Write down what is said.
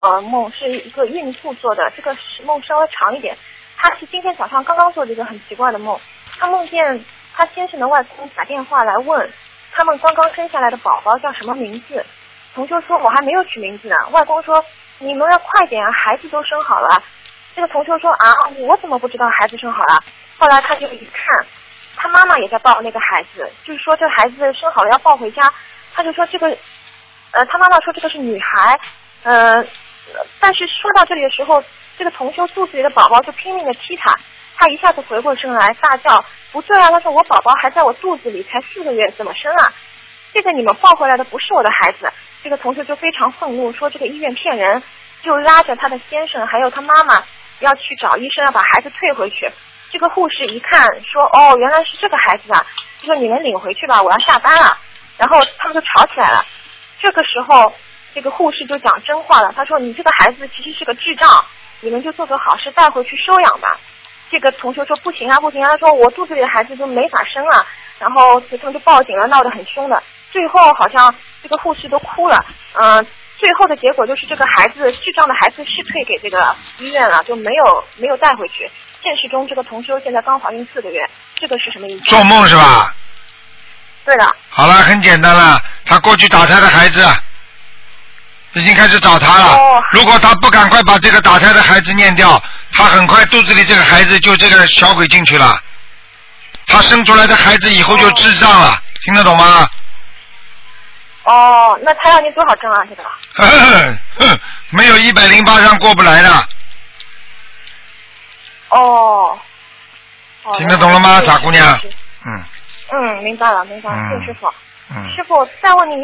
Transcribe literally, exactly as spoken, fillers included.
呃梦，是一个孕妇做的，这个梦稍微长一点。她是今天早上刚刚做的一个很奇怪的梦，她梦见她先生的外公打电话来问他们刚刚生下来的宝宝叫什么名字。同修说我还没有取名字呢，外公说你们要快点啊，孩子都生好了。这个同修说啊，我怎么不知道孩子生好了？后来他就一看，他妈妈也在抱那个孩子，就是说这个孩子生好了要抱回家，他就说这个，呃，他妈妈说这个是女孩，呃，但是说到这里的时候，这个同修肚子里的宝宝就拼命的踢他，他一下子回过神来大叫，不对啊，他说我宝宝还在我肚子里，才四个月，怎么生啊？这个你们抱回来的不是我的孩子。这个同学就非常愤怒，说这个医院骗人，就拉着他的先生还有他妈妈要去找医生，要把孩子退回去。这个护士一看说，哦，原来是这个孩子啊，就说你们领回去吧，我要下班了。然后他们就吵起来了。这个时候这个护士就讲真话了，他说你这个孩子其实是个智障，你们就做个好事带回去收养吧。这个同学说不行啊不行啊，他说我肚子里的孩子都没法生了。然后他们就报警了，闹得很凶的。最后好像这个护士都哭了，嗯、呃，最后的结果就是这个孩子智障的孩子是退给这个医院了，就没有没有带回去。现实中这个同修现在刚怀孕四个月，这个是什么意思？ 做梦是吧？ 对的。 好了，很简单了，他过去打胎的孩子已经开始找他了。哦、如果他不赶快把这个打胎的孩子念掉，他很快肚子里这个孩子就这个小鬼进去了，他生出来的孩子以后就智障了，哦、听得懂吗？ 哦，那他要念多少章啊？这个？ 哼，没有一百零八章过不来的。 哦。 听得懂了吗，傻姑娘？ 嗯。嗯，明白了，明白了，谢谢师傅。嗯。师傅，再问你。